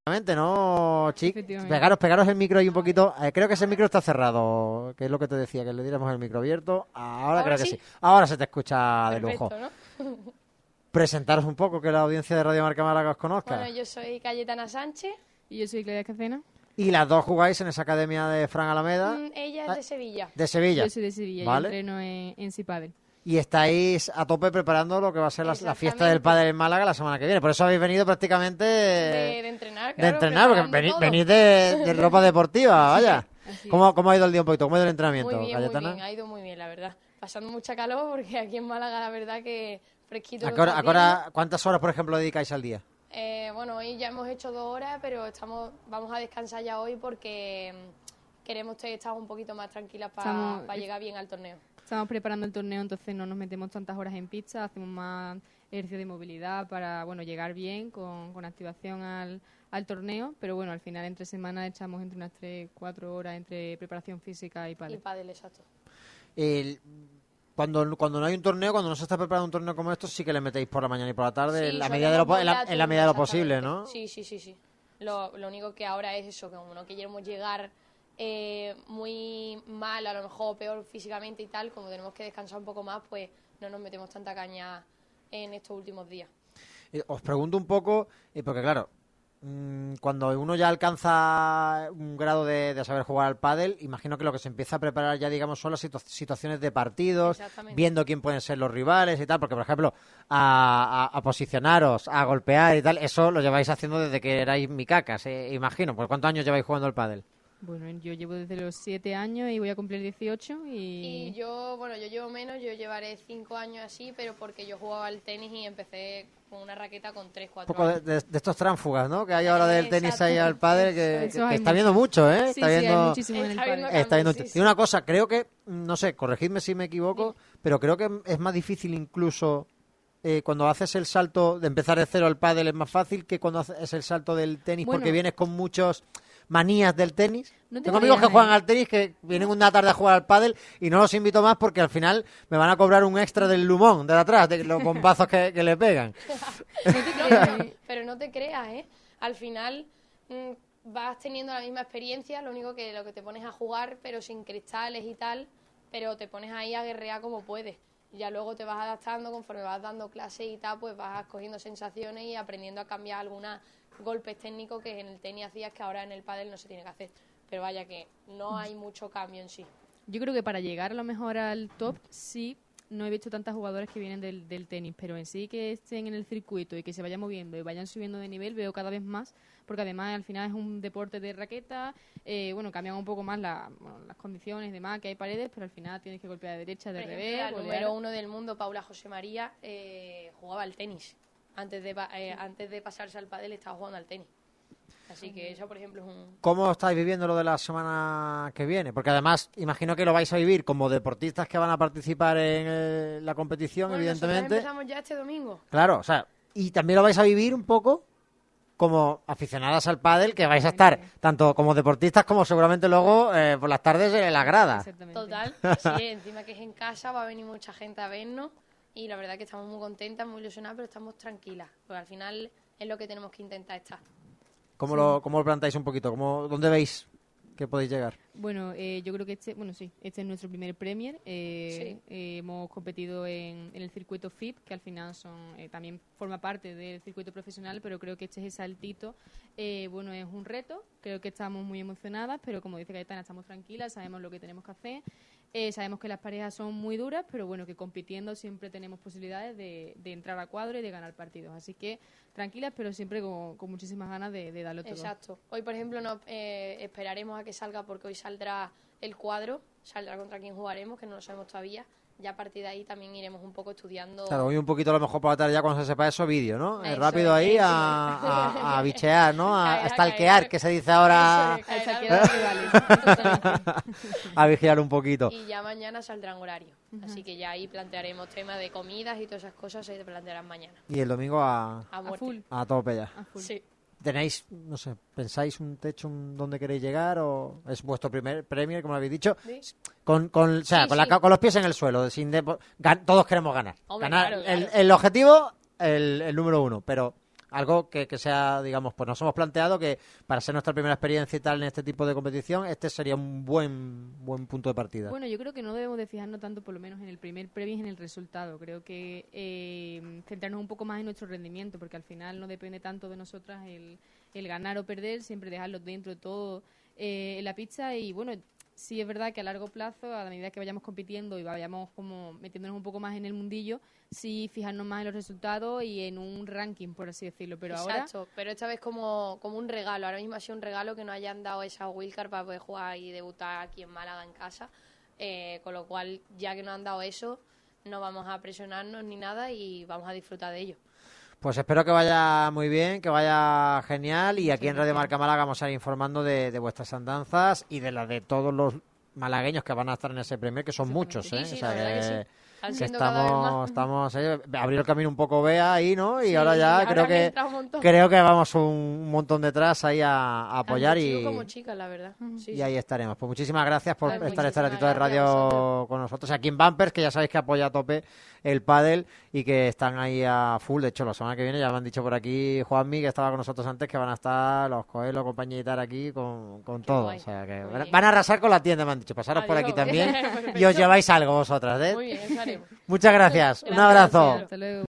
¿no, chicos? Pegaros el micro ahí un poquito. Creo que ese micro está cerrado, que es lo que te decía, que le diéramos el micro abierto. Ahora creo que sí. Ahora se te escucha de lujo. ¿No? Presentaros un poco, que la audiencia de Radio Marca Málaga os conozca. Bueno, yo soy Cayetana Sánchez. Y yo soy Claudia Cacena. Y las dos jugáis en esa academia de Fran Alameda. Ella es de Sevilla. De Sevilla. Yo soy de Sevilla, ¿vale? Yo entreno en Cipádel. Y estáis a tope preparando lo que va a ser la fiesta del pádel en Málaga la semana que viene. Por eso habéis venido prácticamente de entrenar, claro, de entrenar, porque venís de ropa deportiva, vaya. ¿Cómo ha ido el día un poquito? ¿Cómo ha ido el entrenamiento, Cayetana? Muy bien, ha ido muy bien, la verdad. Pasando mucha calor porque aquí en Málaga la verdad que fresquito. ¿Cuántas horas, por ejemplo, dedicáis al día? Bueno, hoy ya hemos hecho 2 horas, pero vamos a descansar ya hoy porque queremos estar un poquito más tranquilas para llegar bien al torneo. Estamos preparando el torneo, entonces no nos metemos tantas horas en pista, hacemos más ejercicio de movilidad para llegar bien con activación al torneo, pero bueno, al final entre semanas echamos entre unas 3-4 horas entre preparación física y pádel. Y pádel, exacto. Cuando no hay un torneo, cuando no se está preparando un torneo como esto, sí que le metéis por la mañana y por la tarde, sí, en la medida de lo posible, ¿no? Sí. Lo único que ahora es eso, que como no queremos llegar muy mal, a lo mejor peor físicamente y tal, como tenemos que descansar un poco más, pues no nos metemos tanta caña en estos últimos días. Os pregunto un poco, porque claro, cuando uno ya alcanza un grado de saber jugar al pádel, imagino que lo que se empieza a preparar ya, digamos, son las situaciones de partidos, viendo quién pueden ser los rivales y tal, porque, por ejemplo, a posicionaros, a golpear y tal, eso lo lleváis haciendo desde que erais micacas, imagino. ¿Por cuántos años lleváis jugando al pádel? Bueno, yo llevo desde los 7 años y voy a cumplir 18 y yo llevo menos, yo llevaré 5 años así, pero porque yo jugaba al tenis y empecé con una raqueta con 3-4 años. Un poco de estos tránsfugas, ¿no? Que hay ahora del tenis ahí al pádel, que está viendo mucho, ¿eh? Sí, hay muchísimo en el pádel. Está viendo. Y una cosa, creo que, no sé, corregidme si me equivoco, pero creo que es más difícil incluso cuando haces el salto de empezar de cero al pádel, es más fácil que cuando haces el salto del tenis, porque vienes con muchos manías del tenis. Tengo amigos que juegan al tenis que vienen una tarde a jugar al pádel y no los invito más porque al final me van a cobrar un extra del lumón de atrás, de los bombazos que le pegan. Pero no te creas, al final vas teniendo la misma experiencia, lo único que lo que te pones a jugar, pero sin cristales y tal, pero te pones ahí a guerrear como puedes. Ya luego te vas adaptando, conforme vas dando clases y tal, pues vas cogiendo sensaciones y aprendiendo a cambiar algunos golpes técnicos que en el tenis hacías que ahora en el pádel no se tiene que hacer. Pero vaya que no hay mucho cambio en sí. Yo creo que para llegar a lo mejor al top, sí, no he visto tantas jugadoras que vienen del tenis, pero en sí que estén en el circuito y que se vayan moviendo y vayan subiendo de nivel, veo cada vez más, porque además al final es un deporte de raqueta, cambian un poco más las condiciones y demás, que hay paredes, pero al final tienes que golpear de derecha, de revés. El número 1 del mundo, Paula José María, jugaba al tenis. Antes de pasarse al pádel estaba jugando al tenis. Así que eso, por ejemplo, es un... ¿Cómo estáis viviendo lo de la semana que viene? Porque además, imagino que lo vais a vivir como deportistas que van a participar en la competición, evidentemente. Nosotros empezamos ya este domingo. Claro, o sea, y también lo vais a vivir un poco como aficionadas al pádel, que vais a estar tanto como deportistas como seguramente luego por las tardes en la grada. Total, sí, encima que es en casa, va a venir mucha gente a vernos y la verdad que estamos muy contentas, muy ilusionadas, pero estamos tranquilas, porque al final es lo que tenemos que intentar estar. ¿Cómo lo planteáis un poquito? ¿Dónde veis que podéis llegar? Bueno, yo creo que este es nuestro primer Premier. Hemos competido en el circuito FIP, que al final también forma parte del circuito profesional, pero creo que este es el saltito. Es un reto, creo que estamos muy emocionadas, pero como dice Cayetana, estamos tranquilas, sabemos lo que tenemos que hacer. Sabemos que las parejas son muy duras, pero bueno, que compitiendo siempre tenemos posibilidades de entrar a cuadro y de ganar partidos. Así que tranquilas, pero siempre con muchísimas ganas de darlo todo. Exacto. Hoy, por ejemplo, esperaremos a que salga porque hoy saldrá el cuadro, saldrá contra quién jugaremos, que no lo sabemos todavía. Ya a partir de ahí también iremos un poco estudiando. Claro, hoy un poquito a lo mejor por la tarde ya cuando se sepa eso, vídeo, ¿no? Rápido ahí a bichear, ¿no? A stalkear, que se dice ahora. A vigilar un poquito. Y ya mañana saldrán horarios. Así que ya ahí plantearemos temas de comidas y todas esas cosas se plantearán mañana. Y el domingo a full. A tope ya. A full. Sí. ¿Tenéis, no sé, pensáis un techo donde queréis llegar o es vuestro primer Premier, como habéis dicho? ¿Sí? Con los pies en el suelo, todos queremos ganar. Hombre, ganar claro. el objetivo, el número 1, pero algo que sea, digamos, pues nos hemos planteado que para ser nuestra primera experiencia y tal en este tipo de competición, este sería un buen punto de partida. Bueno, yo creo que no debemos de fijarnos tanto, por lo menos en el primer previo y en el resultado. Creo que centrarnos un poco más en nuestro rendimiento, porque al final no depende tanto de nosotras el ganar o perder, siempre dejarlo dentro de todo en la pista. Y bueno, sí es verdad que a largo plazo, a la medida que vayamos compitiendo y vayamos como metiéndonos un poco más en el mundillo, sí fijarnos más en los resultados y en un ranking, por así decirlo. Pero Exacto, ahora, pero esta vez como un regalo. Ahora mismo ha sido un regalo que nos hayan dado esa wildcard para poder jugar y debutar aquí en Málaga en casa. Con lo cual, ya que nos han dado eso, no vamos a presionarnos ni nada y vamos a disfrutar de ello. Pues espero que vaya muy bien, que vaya genial, y aquí en Radio Marca Málaga vamos a ir informando de vuestras andanzas y de las de todos los malagueños que van a estar en ese premio, que son muchos, ¿eh? Sí, o sea, la verdad que sí. Están que siendo cada vez más. estamos abrir el camino un poco Bea ahí, ¿no? Y Sí, ahora ya ahora han entrado un montón. creo que vamos un montón detrás ahí a apoyar Tanto y chicos como chicas, la verdad. Sí, y ahí estaremos. Pues muchísimas gracias por Vale, estar este muchísimas ratito de gracias a radio vosotros. con nosotros aquí en Bumpers, que ya sabéis que apoya a tope el pádel y que están ahí a full. De hecho, la semana que viene ya me han dicho por aquí Juanmi, que estaba con nosotros antes, que van a estar los Coelho, compañía y tal aquí con todo. guay. O sea, que Muy van bien. a arrasar con la tienda, me han dicho. Pasaros por aquí Adiós. también Perfecto. y os lleváis algo vosotras, ¿eh? Muy bien, eso haremos. Muchas gracias. Un Gracias. abrazo. hasta luego.